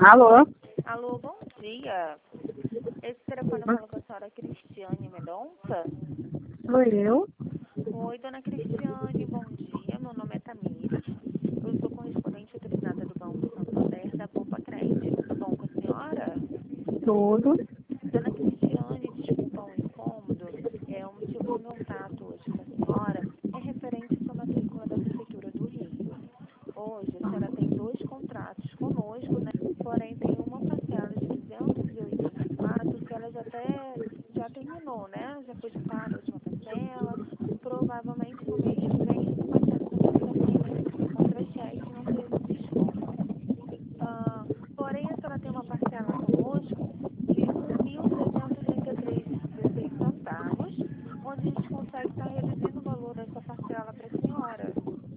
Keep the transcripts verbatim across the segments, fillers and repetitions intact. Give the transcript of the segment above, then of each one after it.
Alô? Alô, bom dia. Esse telefone fala com a senhora Cristiane Mendonça. Sou eu. Oi, dona Cristiane, bom dia. Meu nome é Tamires. Eu sou correspondente autorizada do Banco Santander da Poupa Crédito. Tudo bom com a senhora? Tudo. Dona Cristiane, desculpa o incômodo. É, o motivo do meu contato hoje com a senhora é referente à sua matrícula da Prefeitura do Rio. Hoje, a senhora tem dois contratos conosco, né? Porém, tem uma parcela de duzentos e oitenta e quatro que ela já até já terminou, né? Já foi quitada a última parcela. Provavelmente no mês que vem essa parcela também deve estar vencendo contra cheque e não ter esse desconto. Ah, porém, a senhora tem uma parcela conosco de um mil trezentos e trinta e três reais e dezesseis centavos, onde a gente consegue estar reduzindo o valor dessa parcela para a senhora,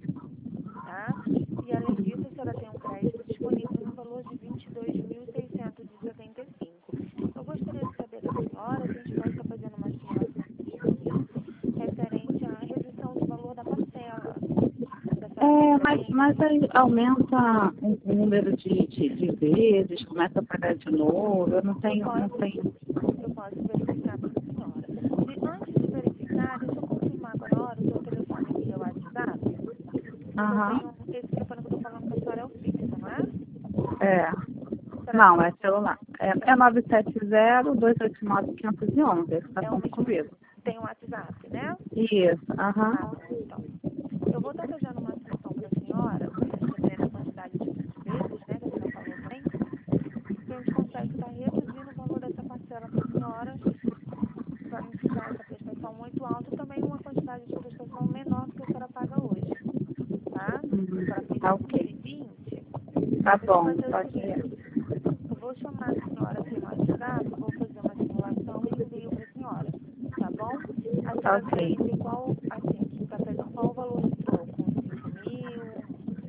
tá? E além disso, a senhora tem um crédito disponível no valor de vinte e dois mil seiscentos e setenta e cinco. Eu gostaria de saber da senhora se a gente pode estar fazendo uma simulação para mim referente à redução do valor da parcela. Se a senhora tem É, mas, interesse. mas aí aumenta o o número de, de, de vezes, começa a pagar de novo, eu não Eu tenho, não posso, tenho. eu posso verificar para a senhora. De, antes de verificar, deixa eu confirmar agora a hora o seu telefone via WhatsApp. Porque eu Aham. tenho, esse telefone que eu estou falando com a senhora é o fixo, não é? É. A senhora Não, tem, é celular. É, é nove sete zero, dois oito nove, cinco um um. Esse tá é o falando mesmo, comigo. tem o WhatsApp, né? Isso, aham. Tá bom, então. Eu vou estar fazendo uma sessão para a senhora, dependendo da quantidade de vezes, né, que a senhora falou também, que a gente consegue estar reduzindo o valor dessa parcela para a senhora, para não ficar essa prestação muito alta, e também uma quantidade de prestação menor do que a senhora paga hoje, tá? A Uhum. senhora fez Tá cento ok. e vinte, Tá eu vou bom, fazer o pode seguinte, ir. eu vou chamar a senhora aqui no WhatsApp, vou fazer uma simulação e envio para a senhora, tá bom? A Tá senhora me ok. disse qual, assim, que está fazendo qual o valor de troco? Uns cinco mil?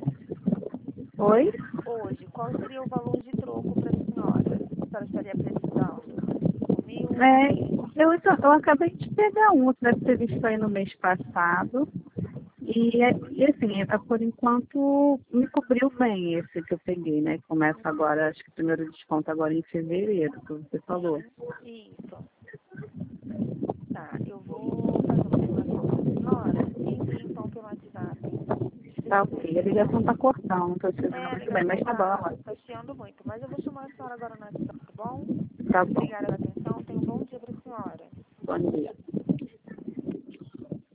Oi? Hoje, qual seria o valor de troco para a senhora? A senhora estaria precisando? cinco mil? É, eu, eu acabei de pegar um, que deve ter visto aí no mês passado. E, é- e assim, é, por enquanto me cobriu bem esse que eu peguei, né? Começa agora, acho que o primeiro desconto agora em fevereiro, que você falou. Sim, isso. Tá, eu vou fazer uma simulação para a senhora e envio então pelo WhatsApp. Tá ok. A ligação tá cortando, não tô te É, ouvindo a muito bem, mas ligação tá tá, bom. tá chiando muito, mas eu vou chamar a senhora agora no WhatsApp, tá bom? Tá bom. Obrigada pela atenção, tenha um bom dia para a senhora. Bom dia.